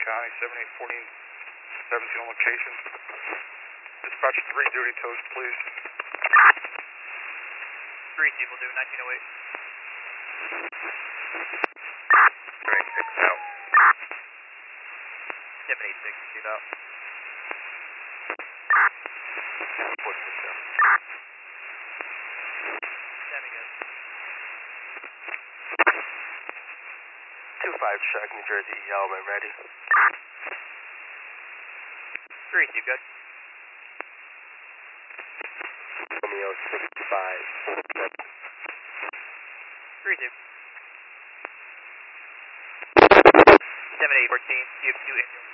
County, 7814, 17 on location. Dispatch 3 duty toast, please. 3 will do 1908. 786 out. 786, shoot out. 46 out. Sammy good. 25 check, New Jersey, Yeoman, ready. 3 good. Romeo 65. 3 7814, you have 2 ambulance.